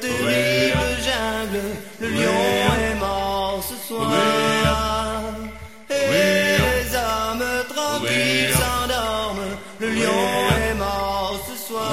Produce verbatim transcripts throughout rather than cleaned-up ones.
terrible jungle, le lion est mort ce soir. Et les hommes tranquilles s'endorment, le lion est mort ce soir.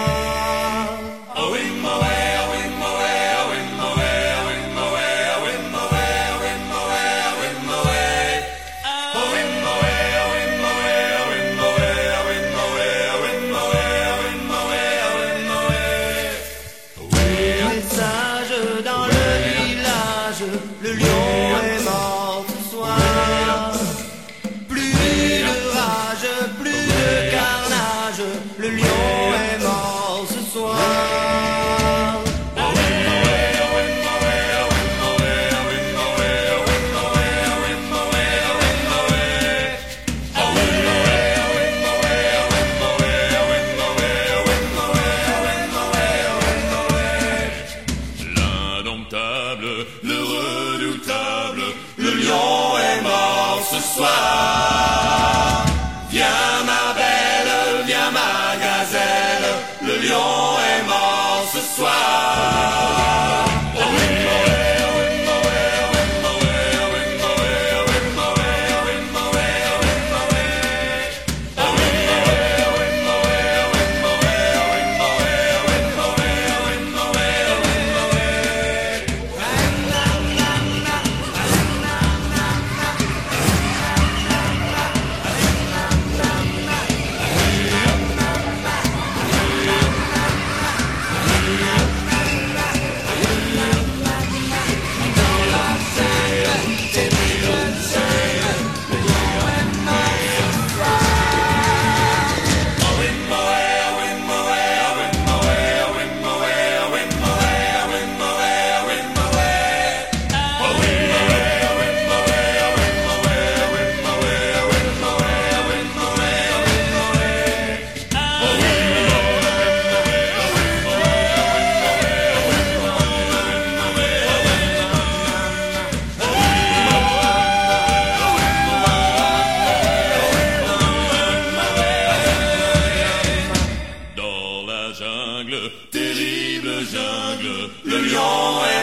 Le lion est mort ce soir. Plus de rage, plus de carnage, le lion est mort ce soir. L'indomptable, le redoutable, le lion est mort ce soir. Viens ma belle, viens ma gazelle, le lion est mort ce soir. Terrible jungle, le lion est